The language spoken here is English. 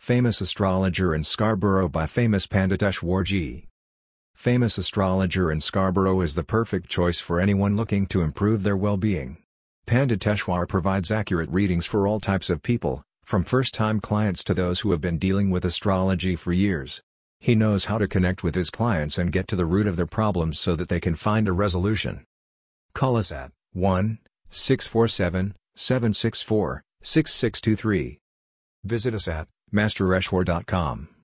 Famous Astrologer in Scarborough by Famous Panditeshwar Ji. Famous Astrologer in Scarborough is the perfect choice for anyone looking to improve their well-being. Panditeshwar provides accurate readings for all types of people, from first-time clients to those who have been dealing with astrology for years. He knows how to connect with his clients and get to the root of their problems so that they can find a resolution. Call us at 1-647-764-6623. Visit us at mastereshwar.com.